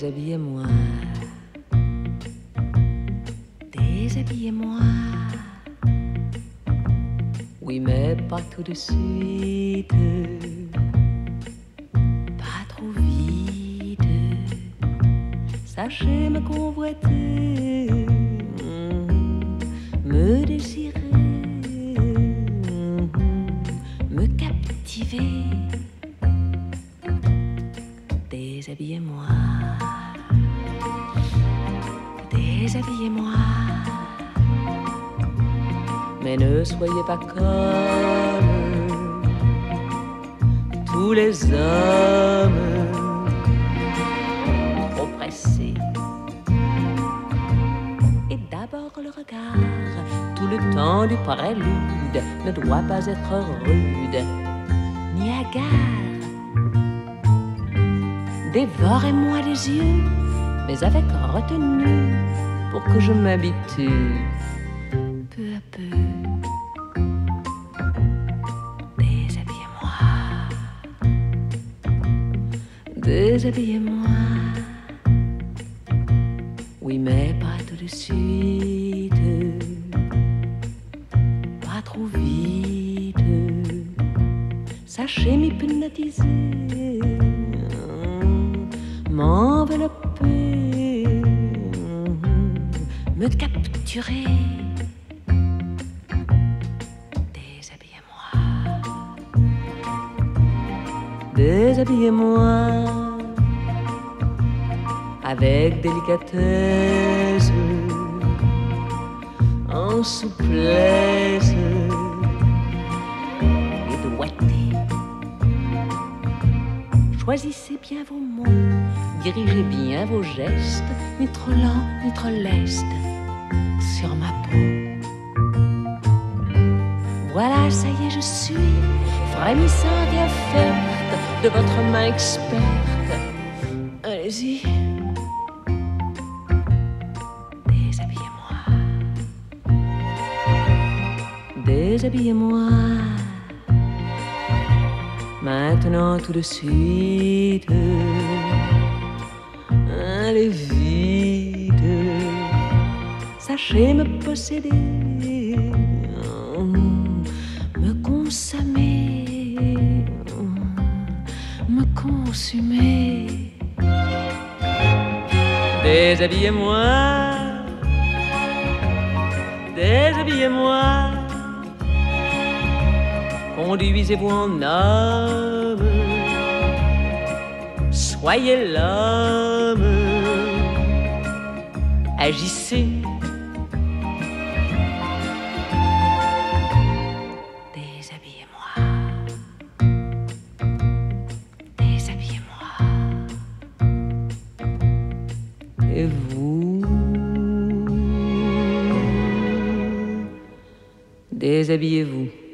Déshabillez-moi, déshabillez-moi. Oui, mais pas tout de suite, pas trop vite. Sachez me convoiter, me désirer, me captiver. Déshabillez-moi, déshabillez-moi. Mais ne soyez pas comme tous les hommes, trop pressés. Et d'abord le regard, tout le temps du prélude, ne doit pas être rude ni hagard. Dévorez-moi les yeux, mais avec retenue, pour que je m'habitue peu à peu. Déshabillez-moi, déshabillez-moi. Oui, mais pas tout de suite, pas trop vite. Sachez m'hypnotiser, m'envelopper, me capturer. Déshabillez-moi, déshabillez-moi. Avec délicatesse, en souplesse et doigté. Choisissez bien vos mots, dirigez bien vos gestes, ni trop lent, ni trop leste, sur ma peau. Voilà, ça y est, je suis frémissante et offerte de votre main experte. Allez-y. Déshabillez-moi, déshabillez-moi. Maintenant tout de suite, allez vite, sachez me posséder, me consommer, me consumer. Déshabillez-moi, déshabillez-moi. Conduisez-vous en homme, soyez l'homme, agissez. Déshabillez-moi, déshabillez-moi. Et vous, déshabillez-vous.